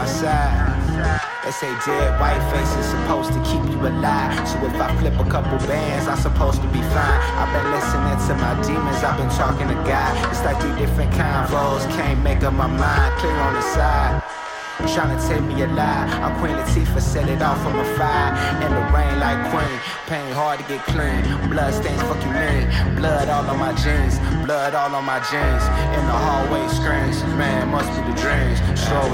outside. They say dead white faces supposed to keep you alive. So if I flip a couple bands, I'm supposed to be fine. I've been listening to my demons, I've been talking to God. It's like 3 different convos, can't make up my mind, clear on the side. Trying to take me alive. I'm Queen Latifah, set it off from a fire. In the rain like Queen, pain hard to get clean. Blood stains, fuck you mean. Blood all on my jeans, blood all on my jeans. In the hallway screens, man, must be the dreams. Slow